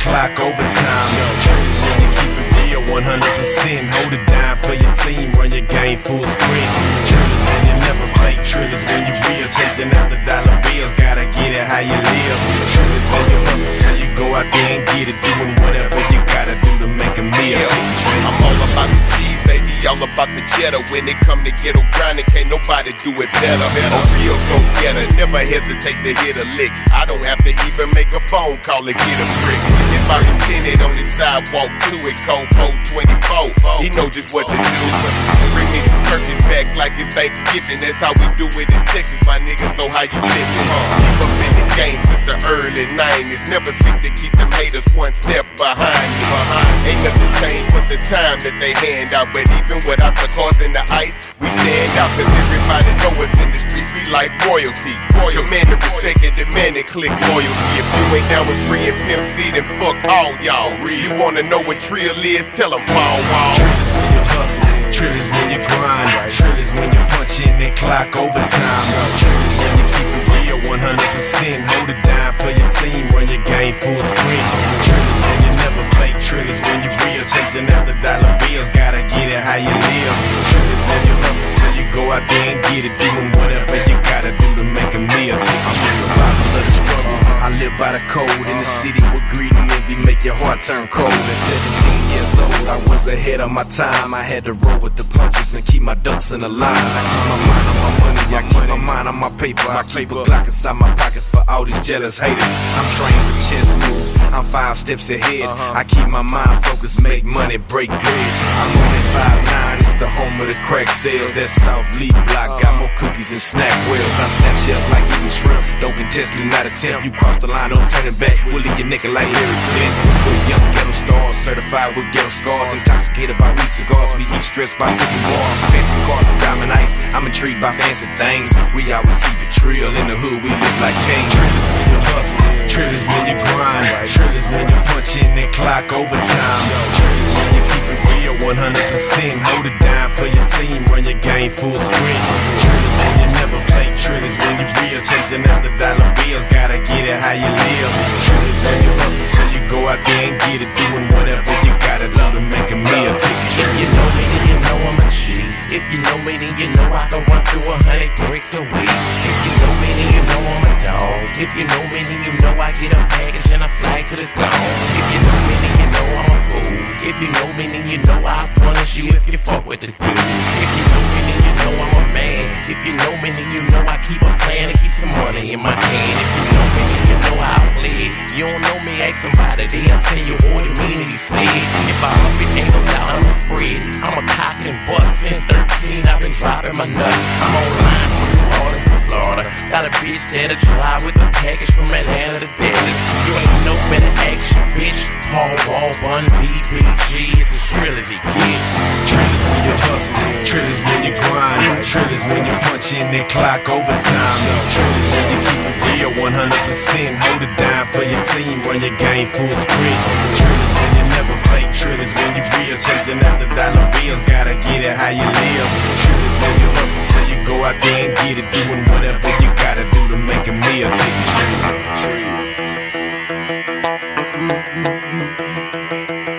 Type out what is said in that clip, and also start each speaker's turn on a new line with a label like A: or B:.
A: clock overtime. Trillers when you keep it real 100%. Hold it down for your team, run your game full sprint. Trillers when you never fake, trillers when you real. Chasing after dollar bills, gotta get it how you live. Trillers when you hustle, so you go out there and get it. Doing whatever you gotta do to make a meal.
B: I'm all about the cheese, baby, all about the cheddar. When it come to ghetto grinding, can't nobody do it better. A real go-getter, never hesitate to hit a lick. I don't have to even make a phone call to get a brick. If I intended on the sidewalk to it, code 424, he know just what to do. Bring me two turkeys back like it's Thanksgiving. That's how we do it in Texas, my niggas. So how you living? Keep up in the game since the early 90s. Never sleep to keep them haters one step behind me. Ain't nothing changed but the time that they hand out. But even without the cars and the ice, we stand out. Cause everybody know us in the streets, we like royalty. Command the respect and demand and click loyalty. If you ain't down with free and Pimp C, then fuck all y'all. You wanna know what trill is? Tell them Paul Wall.
A: Trillers when you hustle, trillers when you grind, trillers when you punch in that clock overtime. Trillers when you keep it real 100%. Hold it down for your team, run your game full sprint. Trillers when you never fake, trillers when you real. Chasing after dollar bills, gotta get it how you live. Trillers when you hustle, so you go out there and get it. Doing whatever you gotta do to make a meal. I'm a survivor of the struggle. I live by the code in the city where greed and envy make your heart turn cold. At 17 years old, I was ahead of my time. I had to roll with the punches and keep my ducks in a line. I keep my mind on my money, I keep my mind on my paper. I keep a Glock inside my pocket for all these jealous haters. I'm trained for chess moves, I'm 5 steps ahead. I keep my mind focused, make money, break bread. I'm on that 5'9", it's the home of the crack sales. That South Lee block, got more cookies and snack whales. I snap shells like eating shrimp, don't contest, do not attempt. You cross the line, don't turn it back, we'll leave your nigga like Larry Flint. We're young ghetto stars, certified with ghetto scars. Intoxicated by weed cigars, we eat stressed by sipping more. Fancy cars and diamond ice, I'm intrigued by fancy things. We always keep it trill, in the hood we live like kings. Trillers when you hustle, trillers when you grind, trillers when you punch in that clock overtime. Trillers when you keep it real 100%. Hold it down for your team, run your game full sprint. Trillers when you never fake, trillers when you real. Chasing after dollar bills, gotta get it how you live. Trillers when you hustle, so you go out there and get it. Doing whatever you gotta do to make a meal.
C: If you know me, then you know I'm a G. If you know me, then you know I can run through 100 bricks a week. If you know me, then you know I'm a dog. If you know me, then you know I get a package and I fly till it's gone. If you know me, then you know I'm a fool. If you know me, then you know I'll punish you if you fuck with the dude. If you know me, then you know I'm a man. If you know me, then you know I keep a plan to keep some money in my hand. If you know me, then you know how I play. You don't know me, ask somebody, they'll tell you what it mean that he said. If I up it, ain't no doubt I'm a spread. I'm a cock and bust since 13, I've been dropping my nuts. I'm online from New Orleans to Florida. Got a bitch that'll drive with a package from Atlanta to Dallas. You ain't no better action, bitch. Paul Wall, Bun, BBG, it's as trill as it gets.
A: Trillers when you hustle, trillers when you grind, trillers when you punch in that clock overtime. Trillers when you keep it real 100%. Hold it down for your team, run your game full sprint. Trillers when you never fake, trillers when you real. Chasing after dollar bills, gotta get it how you live. Trillers when you hustle, so you go out there and get it. Doing whatever you gotta do to make a meal. Take a trip.